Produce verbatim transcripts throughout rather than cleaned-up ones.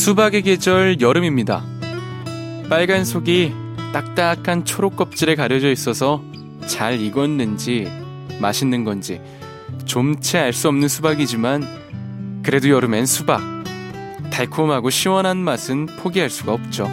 수박의 계절 여름입니다. 빨간 속이 딱딱한 초록 껍질에 가려져 있어서 잘 익었는지 맛있는 건지 좀채 알 수 없는 수박이지만 그래도 여름엔 수박, 달콤하고 시원한 맛은 포기할 수가 없죠.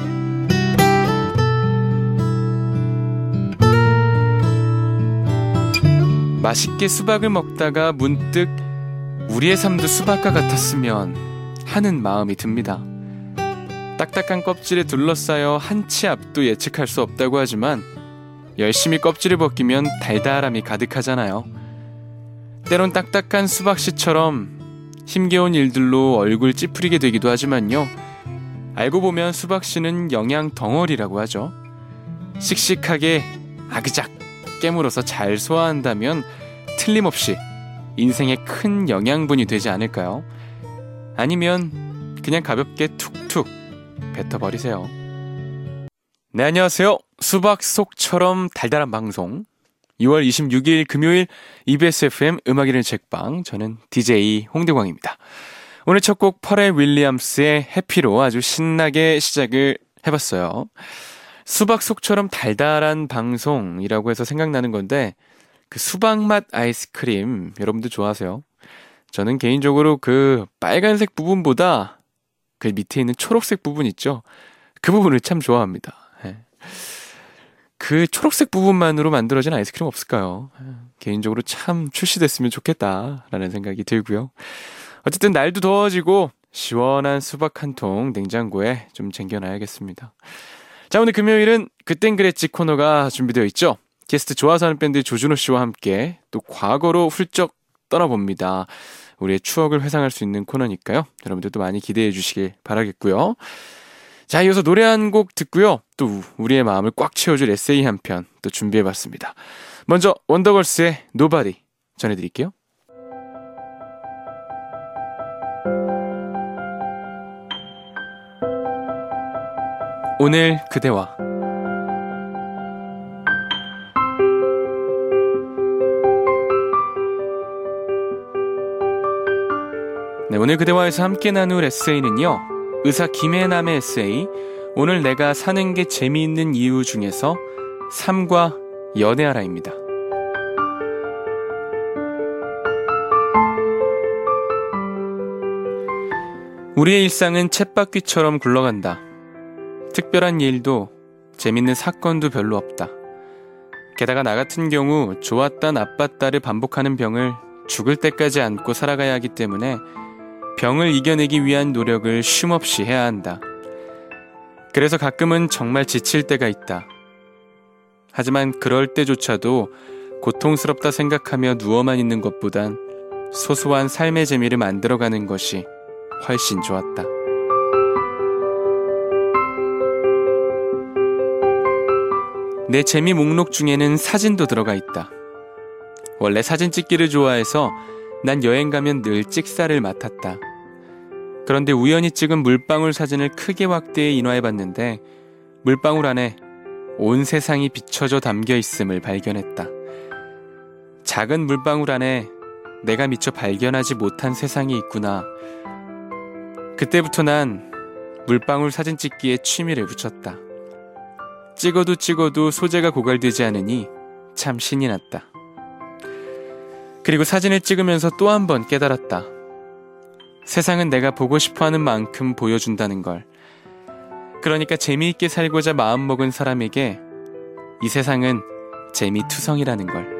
맛있게 수박을 먹다가 문득 우리의 삶도 수박과 같았으면 하는 마음이 듭니다. 딱딱한 껍질에 둘러싸여 한 치 앞도 예측할 수 없다고 하지만 열심히 껍질을 벗기면 달달함이 가득하잖아요. 때론 딱딱한 수박씨처럼 힘겨운 일들로 얼굴 찌푸리게 되기도 하지만요, 알고 보면 수박씨는 영양 덩어리라고 하죠. 씩씩하게 아그작 깨물어서 잘 소화한다면 틀림없이 인생의 큰 영양분이 되지 않을까요? 아니면 그냥 가볍게 툭툭 뱉어버리세요. 네, 안녕하세요. 수박 속처럼 달달한 방송, 유월 이십육일 금요일 이비에스 에프엠 음악이는 책방, 저는 디제이 홍대광입니다. 오늘 첫 곡 퍼렐 윌리엄스의 해피로 아주 신나게 시작을 해봤어요. 수박 속처럼 달달한 방송이라고 해서 생각나는 건데, 그 수박맛 아이스크림 여러분들 좋아하세요? 저는 개인적으로 그 빨간색 부분보다 그 밑에 있는 초록색 부분 있죠? 그 부분을 참 좋아합니다. 그 초록색 부분만으로 만들어진 아이스크림 없을까요? 개인적으로 참 출시됐으면 좋겠다라는 생각이 들고요. 어쨌든 날도 더워지고 시원한 수박 한 통 냉장고에 좀 쟁겨놔야겠습니다. 자, 오늘 금요일은 그땐 그랬지 코너가 준비되어 있죠. 게스트 좋아서 하는 밴드 조준호 씨와 함께 또 과거로 훌쩍 떠나봅니다. 우리의 추억을 회상할 수 있는 코너니까요. 여러분들도 많이 기대해 주시길 바라겠고요. 자, 이어서 노래 한 곡 듣고요. 또 우리의 마음을 꽉 채워줄 에세이 한 편 또 준비해봤습니다. 먼저 원더걸스의 Nobody 전해드릴게요. 오늘 그대와 네, 오늘 그대와에서 함께 나눌 에세이는요, 의사 김혜남의 에세이 오늘 내가 사는 게 재미있는 이유 중에서 삶과 연애하라입니다. 우리의 일상은 쳇바퀴처럼 굴러간다. 특별한 일도 재밌는 사건도 별로 없다. 게다가 나 같은 경우 좋았다 나빴다를 반복하는 병을 죽을 때까지 안고 살아가야 하기 때문에 병을 이겨내기 위한 노력을 쉼없이 해야 한다. 그래서 가끔은 정말 지칠 때가 있다. 하지만 그럴 때조차도 고통스럽다 생각하며 누워만 있는 것보단 소소한 삶의 재미를 만들어가는 것이 훨씬 좋았다. 내 재미 목록 중에는 사진도 들어가 있다. 원래 사진 찍기를 좋아해서 난 여행 가면 늘 찍사를 맡았다. 그런데 우연히 찍은 물방울 사진을 크게 확대해 인화해봤는데 물방울 안에 온 세상이 비춰져 담겨 있음을 발견했다. 작은 물방울 안에 내가 미처 발견하지 못한 세상이 있구나. 그때부터 난 물방울 사진 찍기에 취미를 붙였다. 찍어도 찍어도 소재가 고갈되지 않으니 참 신이 났다. 그리고 사진을 찍으면서 또 한 번 깨달았다. 세상은 내가 보고 싶어하는 만큼 보여준다는 걸. 그러니까 재미있게 살고자 마음먹은 사람에게 이 세상은 재미투성이라는 걸.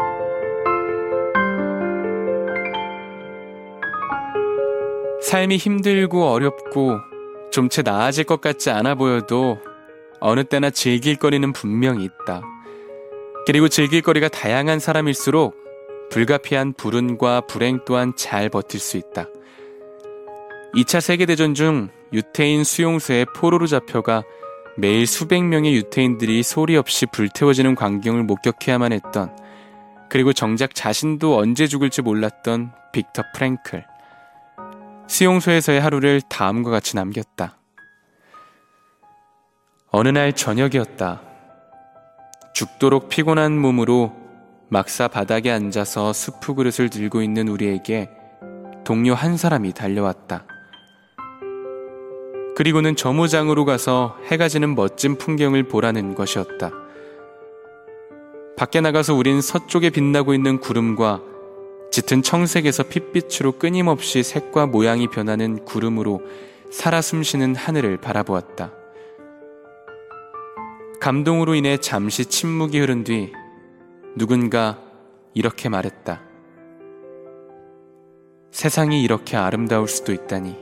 삶이 힘들고 어렵고 좀 채 나아질 것 같지 않아 보여도 어느 때나 즐길 거리는 분명히 있다. 그리고 즐길 거리가 다양한 사람일수록 불가피한 불운과 불행 또한 잘 버틸 수 있다. 이 차 세계대전 중 유태인 수용소에 포로로 잡혀가 매일 수백 명의 유태인들이 소리 없이 불태워지는 광경을 목격해야만 했던, 그리고 정작 자신도 언제 죽을지 몰랐던 빅터 프랭클. 수용소에서의 하루를 다음과 같이 남겼다. 어느 날 저녁이었다. 죽도록 피곤한 몸으로 막사 바닥에 앉아서 수프 그릇을 들고 있는 우리에게 동료 한 사람이 달려왔다. 그리고는 저무장으로 가서 해가 지는 멋진 풍경을 보라는 것이었다. 밖에 나가서 우린 서쪽에 빛나고 있는 구름과 짙은 청색에서 핏빛으로 끊임없이 색과 모양이 변하는 구름으로 살아 숨쉬는 하늘을 바라보았다. 감동으로 인해 잠시 침묵이 흐른 뒤 누군가 이렇게 말했다. 세상이 이렇게 아름다울 수도 있다니.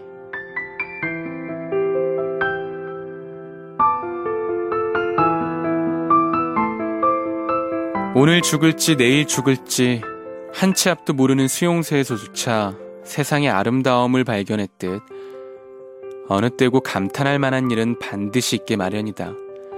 오늘 죽을지 내일 죽을지 한 치 앞도 모르는 수용소에서조차 세상의 아름다움을 발견했듯 어느 때고 감탄할 만한 일은 반드시 있게 마련이다.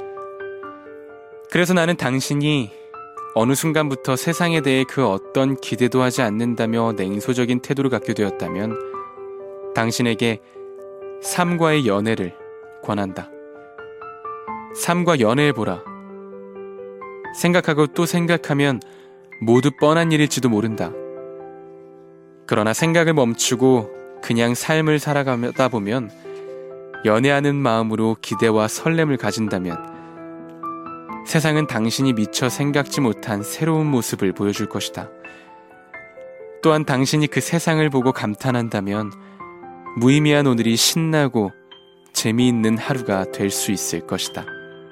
그래서 나는 당신이 어느 순간부터 세상에 대해 그 어떤 기대도 하지 않는다며 냉소적인 태도를 갖게 되었다면 당신에게 삶과의 연애를 권한다. 삶과 연애해보라. 생각하고 또 생각하면 모두 뻔한 일일지도 모른다. 그러나 생각을 멈추고 그냥 삶을 살아가다 보면 연애하는 마음으로 기대와 설렘을 가진다면 세상은 당신이 미처 생각지 못한 새로운 모습을 보여줄 것이다. 또한 당신이 그 세상을 보고 감탄한다면 무의미한 오늘이 신나고 재미있는 하루가 될 수 있을 것이다.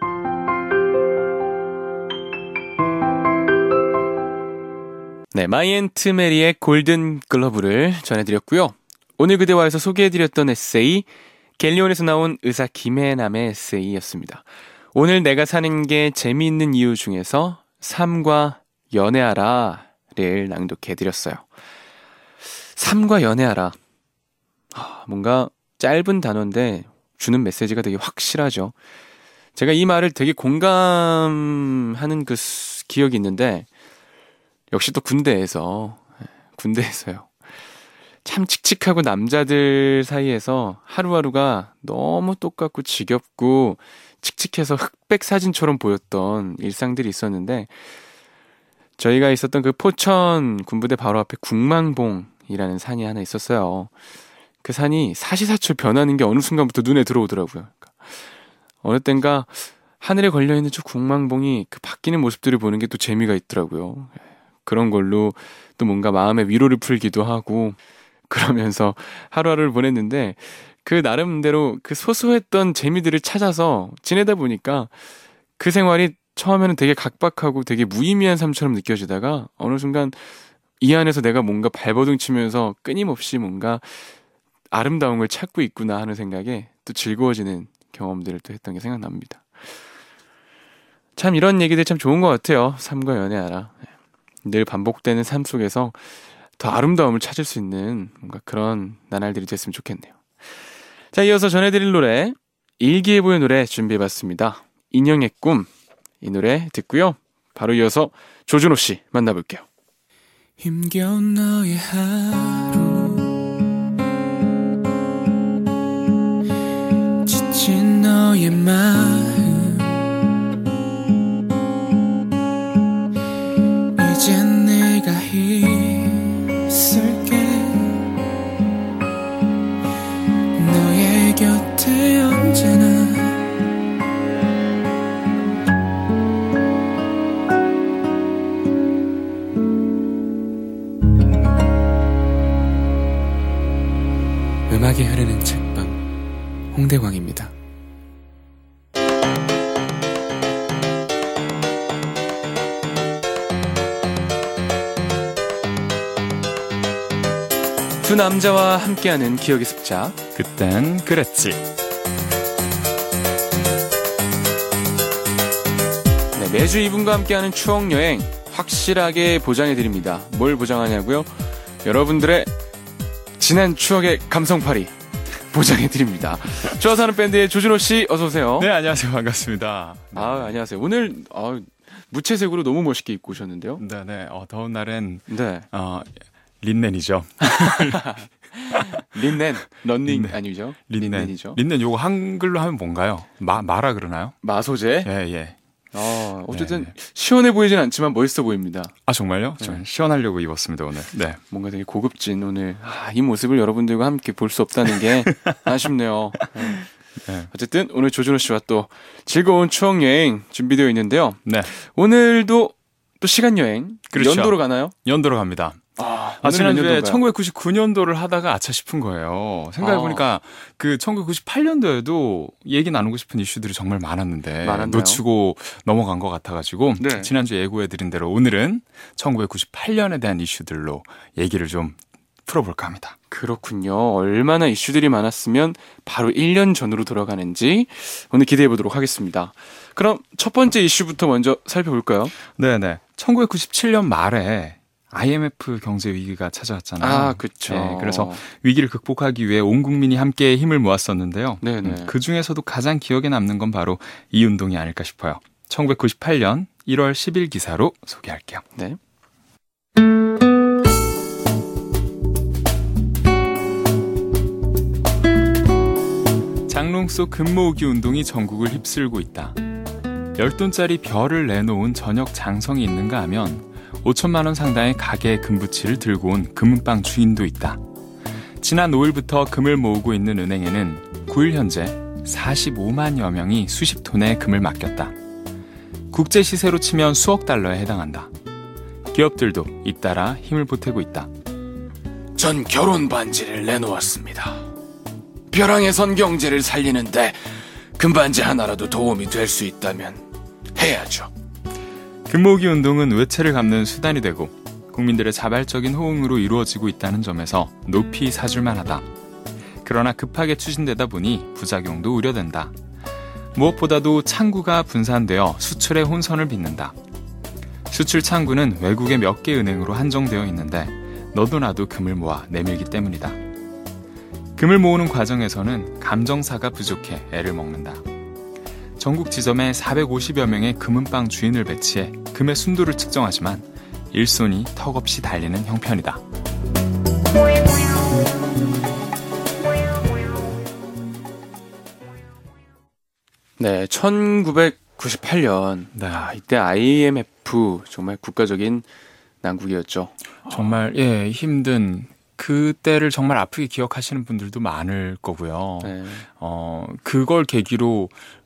네, 마이앤트 메리의 골든 글러브를 전해드렸고요. 오늘 그대와에서 소개해드렸던 에세이 갤리온에서 나온 의사 김해남의 에세이였습니다. 오늘 내가 사는 게 재미있는 이유 중에서 삶과 연애하라를 낭독해드렸어요. 삶과 연애하라. 뭔가 짧은 단어인데 주는 메시지가 되게 확실하죠. 제가 이 말을 되게 공감하는 그 기억이 있는데 역시 또 군대에서 군대에서요. 참 칙칙하고 남자들 사이에서 하루하루가 너무 똑같고 지겹고 칙칙해서 흑백 사진처럼 보였던 일상들이 있었는데 저희가 있었던 그 포천 군부대 바로 앞에 국망봉이라는 산이 하나 있었어요. 그 산이 사시사철 변하는 게 어느 순간부터 눈에 들어오더라고요. 그러니까 어느 땐가 하늘에 걸려있는 저 국망봉이 그 바뀌는 모습들을 보는 게 또 재미가 있더라고요. 그런 걸로 또 뭔가 마음의 위로를 풀기도 하고 그러면서 하루하루를 보냈는데 그 나름대로 그 소소했던 재미들을 찾아서 지내다 보니까 그 생활이 처음에는 되게 각박하고 되게 무의미한 삶처럼 느껴지다가 어느 순간 이 안에서 내가 뭔가 발버둥 치면서 끊임없이 뭔가 아름다운 걸 찾고 있구나 하는 생각에 또 즐거워지는 경험들을 또 했던 게 생각납니다. 참 이런 얘기들 참 좋은 것 같아요. 삶과 연애하라. 늘 반복되는 삶 속에서 더 아름다움을 찾을 수 있는 뭔가 그런 나날들이 됐으면 좋겠네요. 자, 이어서 전해드릴 노래 일기예보의 노래 준비해봤습니다. 인형의 꿈, 이 노래 듣고요. 바로 이어서 조준호 씨 만나볼게요. 힘겨운 너의 하루 지친 너의 마음 이젠 내가 있을게 너의 곁에 언제나 음악이 흐르는 책방 홍대광입니다. 두 남자와 함께하는 기억의 습작 그땐 그랬지. 네, 매주 이분과 함께하는 추억여행 확실하게 보장해드립니다. 뭘 보장하냐고요? 여러분들의 지난 추억의 감성팔이 보장해드립니다. 좋아서 하는 밴드의 조준호씨 어서오세요. 네, 안녕하세요. 반갑습니다. 네. 아, 안녕하세요. 오늘 아, 무채색으로 너무 멋있게 입고 오셨는데요. 네네. 어, 더운 날엔 네. 어, 린넨이죠. 린넨, 런닝 린넨. 아니죠? 린넨. 린넨이죠. 린넨 요거 한글로 하면 뭔가요? 마, 마라 그러나요? 마소재? 예, 예. 어, 어쨌든 네. 시원해 보이진 않지만 멋있어 보입니다. 아, 정말요? 네. 저 시원하려고 입었습니다, 오늘. 네. 뭔가 되게 고급진 오늘 아, 이 모습을 여러분들과 함께 볼 수 없다는 게 아쉽네요. 네. 네. 어쨌든 오늘 조준호 씨와 또 즐거운 추억 여행 준비되어 있는데요. 네. 오늘도 또 시간 여행 그렇죠. 연도로 가나요? 연도로 갑니다. 아, 아, 지난주에 천구백구십구 년도를 하다가 아차 싶은 거예요. 생각해보니까 아. 그 천구백구십팔 년도에도 얘기 나누고 싶은 이슈들이 정말 많았는데 많았나요? 놓치고 넘어간 것 같아가지고 네. 지난주에 예고해드린 대로 오늘은 천구백구십팔 년에 대한 이슈들로 얘기를 좀 풀어볼까 합니다. 그렇군요. 얼마나 이슈들이 많았으면 바로 일 년 전으로 돌아가는지 오늘 기대해보도록 하겠습니다. 그럼 첫 번째 이슈부터 먼저 살펴볼까요? 네네. 천구백구십칠 년 말에 아이엠에프 경제 위기가 찾아왔잖아요. 아, 그렇죠. 네, 그래서 위기를 극복하기 위해 온 국민이 함께 힘을 모았었는데요. 네네. 음, 그 중에서도 가장 기억에 남는 건 바로 이 운동이 아닐까 싶어요. 천구백구십팔 년 일월 십일 기사로 소개할게요. 네. 장롱 속 금 모으기 운동이 전국을 휩쓸고 있다. 열 돈짜리 별을 내놓은 저녁 장성이 있는가 하면 오천만 원 상당의 가게 금부치를 들고 온 금은방 주인도 있다. 지난 오일부터 금을 모으고 있는 은행에는 구 일 현재 사십오만여 명이 수십 톤의 금을 맡겼다. 국제 시세로 치면 수억 달러에 해당한다. 기업들도 잇따라 힘을 보태고 있다. 전 결혼 반지를 내놓았습니다. 벼랑에선 경제를 살리는데 금반지 하나라도 도움이 될 수 있다면 해야죠. 금모으기 운동은 외채를 갚는 수단이 되고 국민들의 자발적인 호응으로 이루어지고 있다는 점에서 높이 사줄만 하다. 그러나 급하게 추진되다 보니 부작용도 우려된다. 무엇보다도 창구가 분산되어 수출의 혼선을 빚는다. 수출 창구는 외국의 몇 개 은행으로 한정되어 있는데 너도 나도 금을 모아 내밀기 때문이다. 금을 모으는 과정에서는 감정사가 부족해 애를 먹는다. 전국 지점에 사백오십여 명의 금은방 주인을 배치해 금의 순도를 측정하지만 일손이 턱없이 달리는 형편이다. 네, 천구백구십팔 년. 네. 아, 이때 아이엠에프 정말 국가적인 난국이었죠. 정말 예 힘든 그때를 정말 아프게 기억하시는 분들도 많을 거고요. 네. 어 그걸 계기로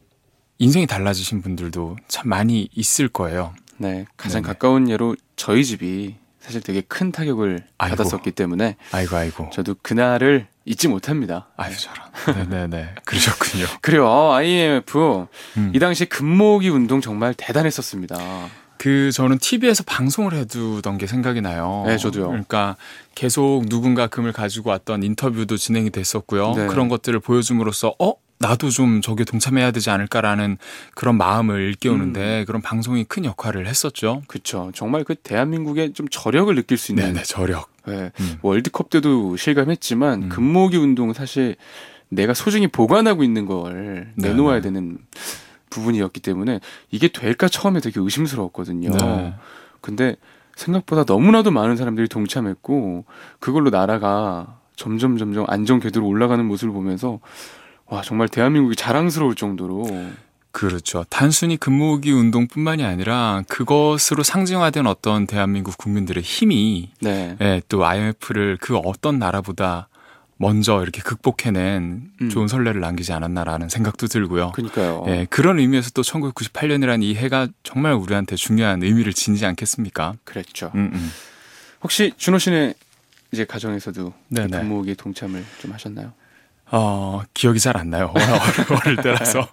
인생이 달라지신 분들도 참 많이 있을 거예요. 네, 가장 네네. 가까운 예로 저희 집이 사실 되게 큰 타격을 아이고. 받았었기 때문에 아이고 아이고. 저도 그날을 잊지 못합니다. 아유 저런. 네네네. 그러셨군요. 그래요. 아이엠에프 음. 이 당시 금모으기 운동 정말 대단했었습니다. 그 저는 티비에서 방송을 해두던 게 생각이 나요. 네, 저도요. 그러니까 계속 누군가 금을 가지고 왔던 인터뷰도 진행이 됐었고요. 네. 그런 것들을 보여줌으로써 어? 나도 좀 저기에 동참해야 되지 않을까라는 그런 마음을 일깨우는데 음. 그런 방송이 큰 역할을 했었죠. 그렇죠. 정말 그 대한민국의 좀 저력을 느낄 수 있는. 네네, 저력. 네. 음. 월드컵 때도 실감했지만 음. 금모으기 운동은 사실 내가 소중히 보관하고 있는 걸 네네. 내놓아야 되는 부분이었기 때문에 이게 될까 처음에 되게 의심스러웠거든요. 네. 근데 생각보다 너무나도 많은 사람들이 동참했고 그걸로 나라가 점점 점점 안정 궤도로 올라가는 모습을 보면서 와 정말 대한민국이 자랑스러울 정도로 그렇죠. 단순히 금모으기 운동뿐만이 아니라 그것으로 상징화된 어떤 대한민국 국민들의 힘이 네. 예, 또 아이엠에프를 그 어떤 나라보다 먼저 이렇게 극복해낸 음. 좋은 선례를 남기지 않았나라는 생각도 들고요. 그러니까요. 예, 그런 의미에서 또 천구백구십팔 년이라는 이 해가 정말 우리한테 중요한 의미를 지니지 않겠습니까? 그랬죠. 음, 음. 혹시 준호 씨는 이제 가정에서도 네네. 금모으기에 동참을 좀 하셨나요? 어, 기억이 잘 안 나요. 어릴, 어릴 때라서.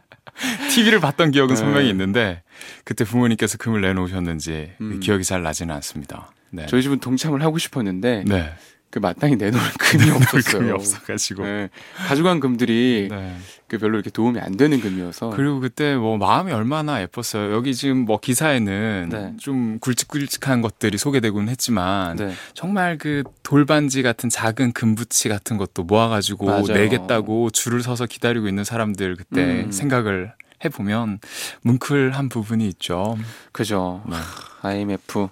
티비를 봤던 기억은 네. 선명히 있는데 그때 부모님께서 금을 내놓으셨는지 음. 기억이 잘 나지는 않습니다. 네. 저희 집은 동참을 하고 싶었는데 네. 그 마땅히 내놓을 금이 없었어요. 금이 없어가지고. 네. 가져간 금들이 네. 그 별로 이렇게 도움이 안 되는 금이어서. 그리고 그때 뭐 마음이 얼마나 예뻤어요. 여기 지금 뭐 기사에는 네. 좀 굵직굵직한 것들이 소개되곤 했지만 네. 정말 그 돌반지 같은 작은 금부치 같은 것도 모아가지고 맞아요. 내겠다고 줄을 서서 기다리고 있는 사람들 그때 음. 생각을 해보면 뭉클한 부분이 있죠. 그죠. 네. 아이엠에프.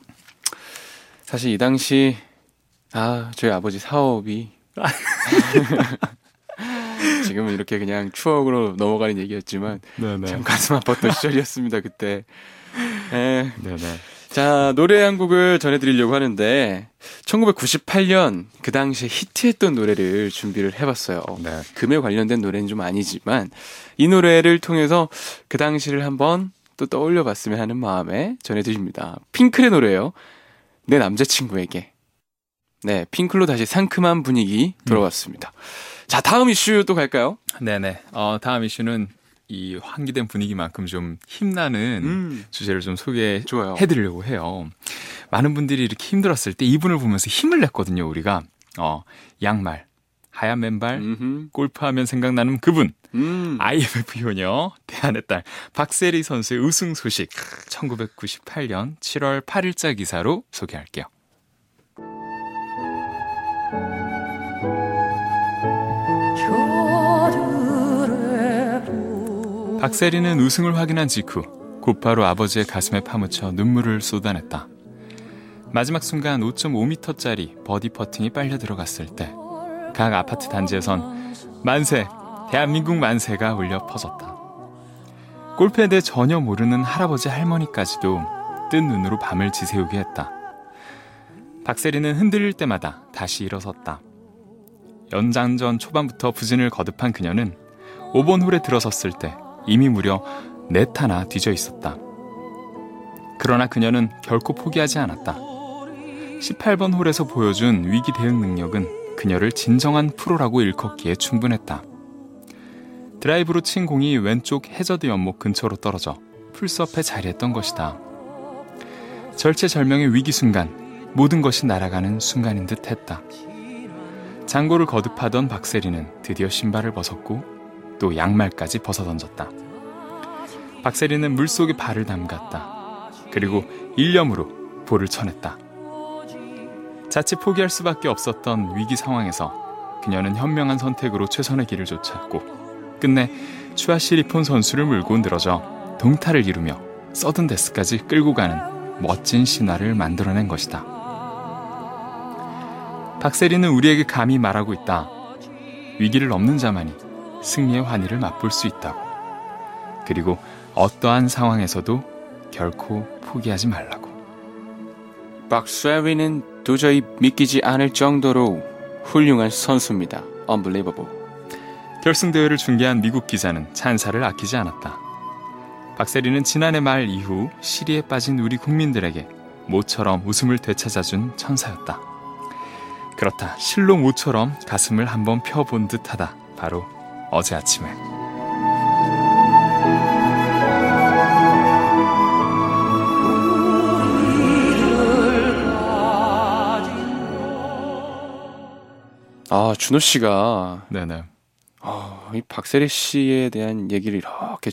사실 이 당시 아 저희 아버지 사업이 지금은 이렇게 그냥 추억으로 넘어가는 얘기였지만 네네. 참 가슴 아팠던 시절이었습니다 그때. 에. 네네. 자, 노래 한 곡을 전해드리려고 하는데 천구백구십팔 년 그 당시에 히트했던 노래를 준비를 해봤어요. 네. 금에 관련된 노래는 좀 아니지만 이 노래를 통해서 그 당시를 한번 또 떠올려봤으면 하는 마음에 전해드립니다. 핑클의 노래예요. 내 남자친구에게. 네, 핑클로 다시 상큼한 분위기 돌아왔습니다. 음. 자, 다음 이슈 또 갈까요? 네네. 어, 다음 이슈는 이 환기된 분위기만큼 좀 힘나는 음. 주제를 좀 소개해드리려고 해요. 많은 분들이 이렇게 힘들었을 때 이분을 보면서 힘을 냈거든요, 우리가. 어, 양말, 하얀 맨발, 음흠. 골프하면 생각나는 그분. 음. 아이엠에프 효녀, 대한의 딸, 박세리 선수의 우승 소식. 천구백구십팔 년 칠월 팔일자 기사로 소개할게요. 박세리는 우승을 확인한 직후 곧바로 아버지의 가슴에 파묻혀 눈물을 쏟아냈다. 마지막 순간 오 점 오 미터짜리 버디 퍼팅이 빨려 들어갔을 때 각 아파트 단지에선 만세, 대한민국 만세가 울려 퍼졌다. 골프에 대해 전혀 모르는 할아버지 할머니까지도 뜬 눈으로 밤을 지새우게 했다. 박세리는 흔들릴 때마다 다시 일어섰다. 연장전 초반부터 부진을 거듭한 그녀는 오 번 홀에 들어섰을 때 이미 무려 넷 하나 뒤져 있었다. 그러나 그녀는 결코 포기하지 않았다. 십팔 번 홀에서 보여준 위기 대응 능력은 그녀를 진정한 프로라고 일컫기에 충분했다. 드라이브로 친 공이 왼쪽 해저드 연못 근처로 떨어져 풀숲에 자리했던 것이다. 절체절명의 위기 순간, 모든 것이 날아가는 순간인 듯 했다. 장고를 거듭하던 박세리는 드디어 신발을 벗었고 또 양말까지 벗어던졌다. 박세리는 물속에 발을 담갔다. 그리고 일념으로 볼을 쳐냈다. 자칫 포기할 수밖에 없었던 위기 상황에서 그녀는 현명한 선택으로 최선의 길을 쫓았고 끝내 추아 시리폰 선수를 물고 늘어져 동타를 이루며 서든데스까지 끌고 가는 멋진 신화를 만들어낸 것이다. 박세리는 우리에게 감히 말하고 있다. 위기를 넘는 자만이 승리의 환희를 맛볼 수 있다고. 그리고 어떠한 상황에서도 결코 포기하지 말라고. 박세리는 도저히 믿기지 않을 정도로 훌륭한 선수입니다. Unbelievable. 결승대회를 중계한 미국 기자는 찬사를 아끼지 않았다. 박세리는 지난해 말 이후 시리에 빠진 우리 국민들에게 모처럼 웃음을 되찾아준 천사였다. 그렇다. 실로 모처럼 가슴을 한번 펴본 듯하다. 바로 어제 아침에. 아, 준호 씨가 네네. 아, 이 박세리 씨에 대한 얘기를 이렇게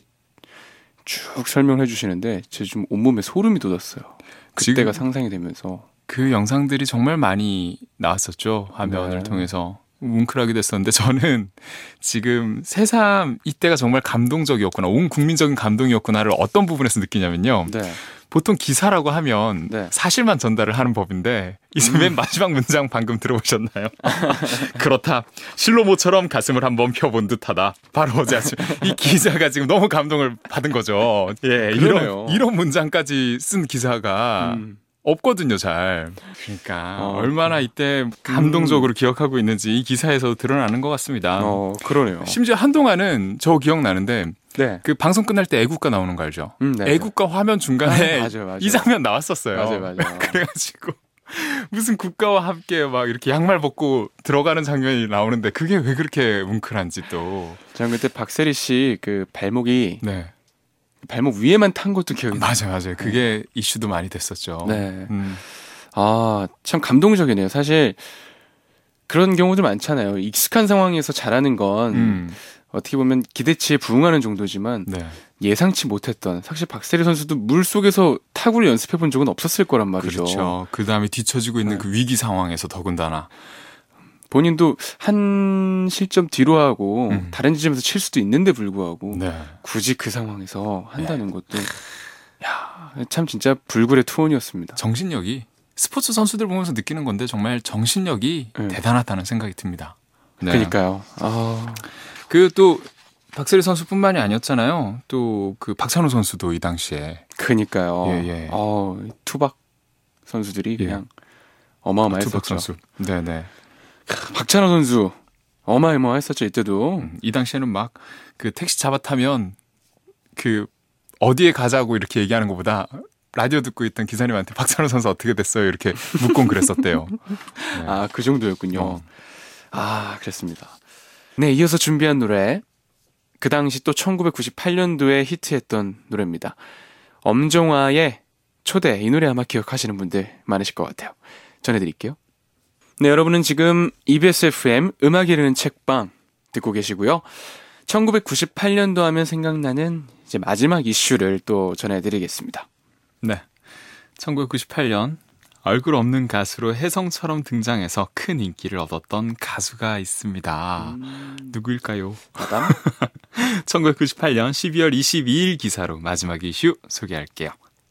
쭉 설명해 주시는데 제 좀 온몸에 소름이 돋았어요. 그때가 상상이 되면서. 그 영상들이 정말 많이 나왔었죠. 화면을 네. 통해서. 뭉클하게 됐었는데 저는 지금 새삼 이때가 정말 감동적이었구나, 온 국민적인 감동이었구나를 어떤 부분에서 느끼냐면요. 네. 보통 기사라고 하면 네. 사실만 전달을 하는 법인데 이제 음. 맨 마지막 문장 방금 들어보셨나요? 그렇다. 실로모처럼 가슴을 한번 펴본 듯하다. 바로 어제 아침 이 기자가 지금 너무 감동을 받은 거죠. 예, 이런, 이런 문장까지 쓴 기사가 음. 없거든요, 잘. 그러니까 어, 얼마나 이때 감동적으로 음. 기억하고 있는지 이 기사에서 드러나는 것 같습니다. 어, 그러네요. 심지어 한동안은 저 기억나는데 네. 그 방송 끝날 때 애국가 나오는 거 알죠? 음, 네. 애국가 화면 중간에 아, 맞아, 맞아. 이 장면 나왔었어요. 맞아요, 맞아요. 그래가지고 무슨 국가와 함께 막 이렇게 양말 벗고 들어가는 장면이 나오는데 그게 왜 그렇게 뭉클한지 또. 저는 그때 박세리 씨 그 발목이 네. 발목 위에만 탄 것도 기억이 나요. 맞아요, 맞아요. 그게 네. 이슈도 많이 됐었죠. 네. 음. 아, 참 감동적이네요. 사실 그런 경우들 많잖아요. 익숙한 상황에서 잘하는 건 음. 어떻게 보면 기대치에 부응하는 정도지만 네. 예상치 못했던, 사실 박세리 선수도 물 속에서 타구를 연습해 본 적은 없었을 거란 말이죠. 그렇죠. 그 다음에 뒤처지고 있는 네. 그 위기 상황에서 더군다나. 본인도 한 실점 뒤로 하고 음. 다른 지점에서 칠 수도 있는데 불구하고 네. 굳이 그 상황에서 한다는 네. 것도 야, 참 진짜 불굴의 투혼이었습니다. 정신력이, 스포츠 선수들 보면서 느끼는 건데 정말 정신력이 네. 대단하다는 생각이 듭니다. 네. 그러니까요. 아. 그 또 박세리 선수뿐만이 아니었잖아요. 또 그 박찬호 선수도 이 당시에. 그니까요. 예, 예. 어, 투박 선수들이 예. 그냥 어마어마했었죠. 투박 선수. 네네. 박찬호 선수 어마어마했었죠 이때도. 음, 이 당시에는 막 그 택시 잡아 타면 그 어디에 가자고 이렇게 얘기하는 것보다 라디오 듣고 있던 기사님한테 박찬호 선수 어떻게 됐어요? 이렇게 묻곤 그랬었대요. 네. 아, 그 정도였군요. 어. 아, 그랬습니다. 네, 이어서 준비한 노래. 그 당시 또 천구백구십팔 년도에 히트했던 노래입니다. 엄정화의 초대. 이 노래 아마 기억하시는 분들 많으실 것 같아요. 전해드릴게요. 네, 여러분은 지금 이비에스 에프엠 음악이 흐르는 책방 듣고 계시고요. 천구백구십팔 년도 하면 생각나는 이제 마지막 이슈를 또 전해드리겠습니다. 네. 천구백구십팔 년 얼굴 없는 가수로 혜성처럼 등장해서 큰 인기를 얻었던 가수가 있습니다. 음... 누구일까요? 마담? 천구백구십팔 년 십이월 이십이일 기사로 마지막 이슈 소개할게요.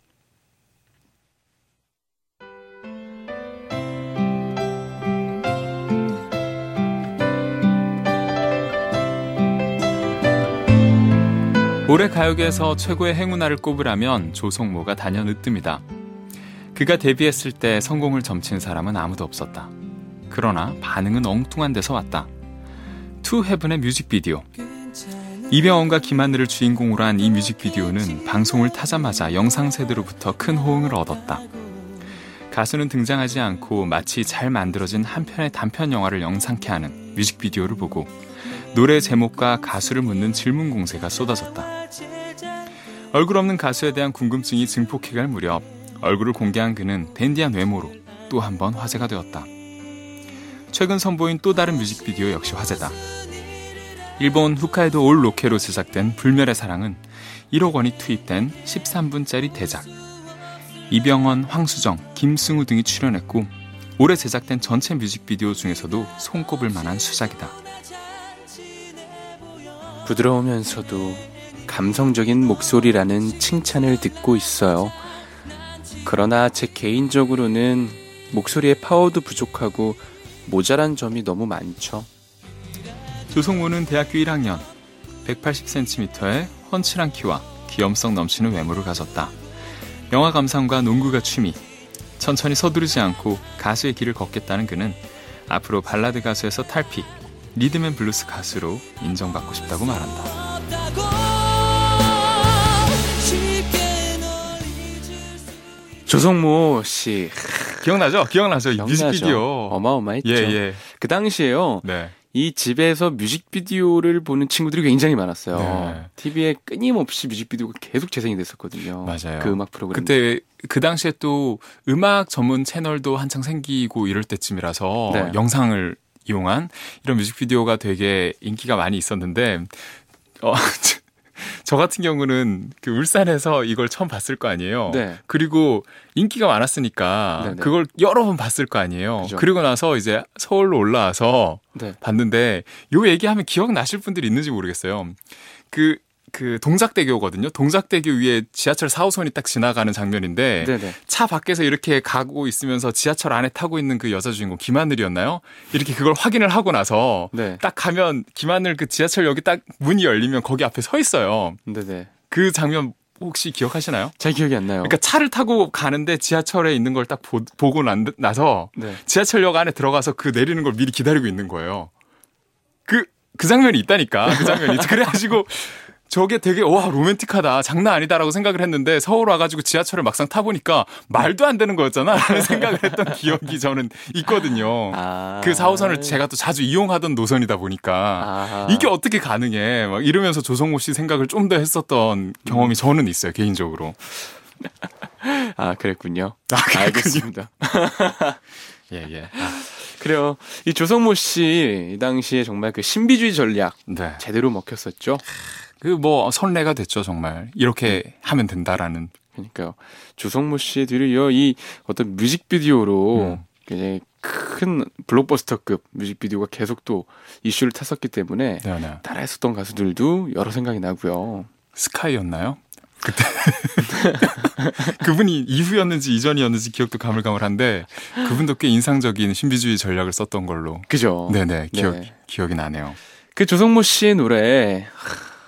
올해 가요계에서 최고의 행운아를 꼽으라면 조성모가 단연 으뜸이다. 그가 데뷔했을 때 성공을 점친 사람은 아무도 없었다. 그러나 반응은 엉뚱한 데서 왔다. 투 헤븐의 뮤직비디오. 이병헌과 김하늘을 주인공으로 한 이 뮤직비디오는 방송을 타자마자 영상세대로부터 큰 호응을 얻었다. 가수는 등장하지 않고 마치 잘 만들어진 한 편의 단편 영화를 영상케 하는 뮤직비디오를 보고 노래 제목과 가수를 묻는 질문 공세가 쏟아졌다. 얼굴 없는 가수에 대한 궁금증이 증폭해갈 무렵 얼굴을 공개한 그는 댄디한 외모로 또 한 번 화제가 되었다. 최근 선보인 또 다른 뮤직비디오 역시 화제다. 일본 홋카이도 올 로케로 제작된 불멸의 사랑은 일억 원이 투입된 십삼 분짜리 대작. 이병헌, 황수정, 김승우 등이 출연했고 올해 제작된 전체 뮤직비디오 중에서도 손꼽을 만한 수작이다. 부드러우면서도 감성적인 목소리라는 칭찬을 듣고 있어요. 그러나 제 개인적으로는 목소리의 파워도 부족하고 모자란 점이 너무 많죠. 조성모는 대학교 일 학년, 백팔십 센티미터의 훤칠한 키와 귀염성 넘치는 외모를 가졌다. 영화 감상과 농구가 취미. 천천히 서두르지 않고 가수의 길을 걷겠다는 그는 앞으로 발라드 가수에서 탈피, 리듬앤 블루스 가수로 인정받고 싶다고 말한다. 조성모 씨 기억나죠? 기억나죠? 이 기억나죠? 뮤직비디오 어마어마했죠. 예, 예. 그 당시에요. 네. 이 집에서 뮤직비디오를 보는 친구들이 굉장히 많았어요. 네. 티비에 끊임없이 뮤직비디오가 계속 재생이 됐었거든요. 맞아요. 그 음악 프로그램. 그때 그 당시에 또 음악 전문 채널도 한창 생기고 이럴 때쯤이라서 네. 영상을 이용한 이런 뮤직비디오가 되게 인기가 많이 있었는데 어, 저 같은 경우는 그 울산에서 이걸 처음 봤을 거 아니에요. 네. 그리고 인기가 많았으니까 네네. 그걸 여러 번 봤을 거 아니에요. 그죠. 그리고 나서 이제 서울로 올라와서 네. 봤는데 요 얘기하면 기억나실 분들이 있는지 모르겠어요. 그 그 동작대교거든요. 동작대교 위에 지하철 사 호선이 딱 지나가는 장면인데 네네. 차 밖에서 이렇게 가고 있으면서 지하철 안에 타고 있는 그 여자 주인공 김하늘이었나요? 이렇게 그걸 확인을 하고 나서 네. 딱 가면 김하늘 그 지하철역이 딱 문이 열리면 거기 앞에 서 있어요. 네네. 그 장면 혹시 기억하시나요? 잘 기억이 안 나요. 그러니까 차를 타고 가는데 지하철에 있는 걸 딱 보고 난, 나서 네. 지하철역 안에 들어가서 그 내리는 걸 미리 기다리고 있는 거예요. 그, 그 장면이 있다니까. 그 장면이. 그래가지고 저게 되게 와 로맨틱하다 장난 아니다라고 생각을 했는데 서울 와가지고 지하철을 막상 타보니까 말도 안 되는 거였잖아 라는 생각을 했던 기억이 저는 있거든요. 아. 그 사 호선을 제가 또 자주 이용하던 노선이다 보니까 아. 이게 어떻게 가능해 막 이러면서 조성모 씨 생각을 좀 더 했었던 경험이 음. 저는 있어요 개인적으로. 아 그랬군요. 아, 알겠습니다. 예, 예. 아. 그래요. 이 조성모 씨 이 당시에 정말 그 신비주의 전략 네. 제대로 먹혔었죠. 그 뭐 선례가 됐죠 정말 이렇게 하면 된다라는. 그러니까요. 조성모 씨의 뒤를 이어 이 어떤 뮤직비디오로 음. 굉장히 큰 블록버스터급 뮤직비디오가 계속 또 이슈를 탔었기 때문에 네네. 따라했었던 가수들도 여러 생각이 나고요. 스카이였나요? 그때 그분이 이후였는지 이전이었는지 기억도 가물가물한데 그분도 꽤 인상적인 신비주의 전략을 썼던 걸로. 그죠? 네네 기억 네. 기억이 나네요. 그 조성모 씨의 노래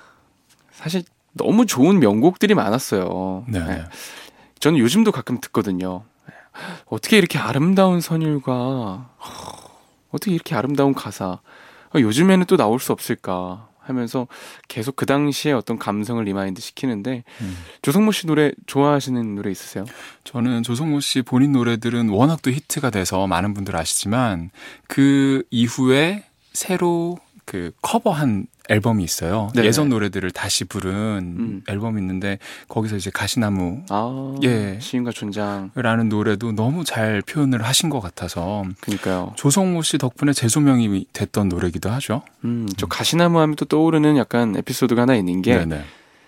사실 너무 좋은 명곡들이 많았어요. 네. 네. 저는 요즘도 가끔 듣거든요. 어떻게 이렇게 아름다운 선율과 어떻게 이렇게 아름다운 가사 요즘에는 또 나올 수 없을까 하면서 계속 그 당시에 어떤 감성을 리마인드 시키는데 음. 조성모 씨 노래 좋아하시는 노래 있으세요? 저는 조성모 씨 본인 노래들은 워낙 또 히트가 돼서 많은 분들 아시지만 그 이후에 새로 그 커버한 앨범이 있어요. 네네. 예전 노래들을 다시 부른 음. 앨범이 있는데 거기서 이제 가시나무 아, 예. 시인과 촌장라는 노래도 너무 잘 표현을 하신 것 같아서 그러니까요. 조성모 씨 덕분에 재조명이 됐던 노래기도 하죠. 음, 저 가시나무 하면 또 떠오르는 약간 에피소드가 하나 있는 게 네네.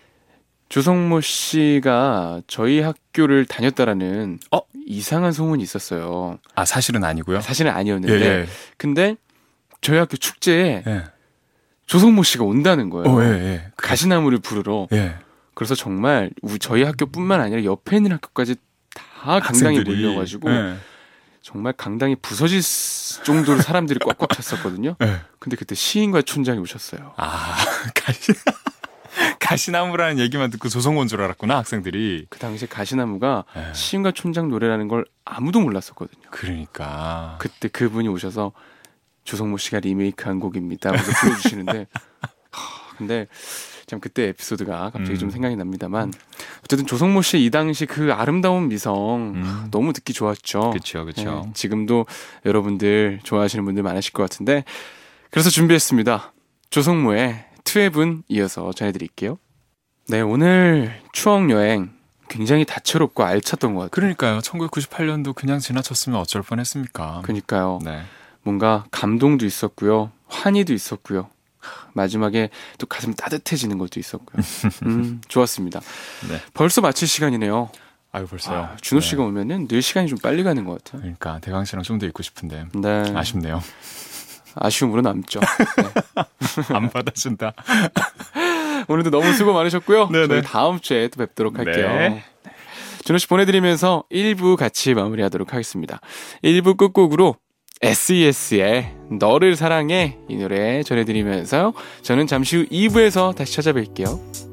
조성모 씨가 저희 학교를 다녔다라는 어? 이상한 소문이 있었어요. 아, 사실은 아니고요? 사실은 아니었는데 예, 예. 근데 저희 학교 축제에 예. 조성모 씨가 온다는 거예요. 어, 예, 예. 가시나무를 부르러. 예. 그래서 정말 저희 학교뿐만 아니라 옆에 있는 학교까지 다 강당에 학생들이. 몰려가지고 예. 정말 강당이 부서질 정도로 사람들이 꽉꽉 찼었거든요. 예. 근데 그때 시인과 촌장이 오셨어요. 아, 가시, 가시나무라는 얘기만 듣고 조성모인 줄 알았구나, 학생들이. 그 당시에 가시나무가 예. 시인과 촌장 노래라는 걸 아무도 몰랐었거든요. 그러니까. 그때 그분이 오셔서 조성모 씨가 리메이크한 곡입니다. 그래서 불러주시는데, 하, 근데 참 그때 에피소드가 갑자기 음. 좀 생각이 납니다만, 어쨌든 조성모 씨 이 당시 그 아름다운 미성 음. 너무 듣기 좋았죠. 그렇죠, 그렇죠. 네, 지금도 여러분들 좋아하시는 분들 많으실 것 같은데, 그래서 준비했습니다. 조성모의 트웹은 이어서 전해드릴게요. 네, 오늘 추억 여행. 굉장히 다채롭고 알찼던 것 같아요. 그러니까요. 천구백구십팔 년도 그냥 지나쳤으면 어쩔 뻔했습니까? 그러니까요. 네. 뭔가 감동도 있었고요. 환희도 있었고요. 마지막에 또 가슴 따뜻해지는 것도 있었고요. 음, 좋았습니다. 네. 벌써 마칠 시간이네요. 아유, 벌써요. 아, 준호 씨가 네. 오면은 늘 시간이 좀 빨리 가는 것 같아요. 그러니까 대강 씨랑 좀 더 있고 싶은데 네. 아쉽네요. 아쉬움으로 남죠. 네. 안 받아준다. 오늘도 너무 수고 많으셨고요. 네네. 저희 다음 주에 또 뵙도록 할게요. 네. 준호 씨 보내드리면서 일 부 같이 마무리하도록 하겠습니다. 일 부 끝곡으로 에스이에스의 너를 사랑해 이 노래 전해드리면서요. 저는 잠시 후 이 부에서 다시 찾아뵐게요.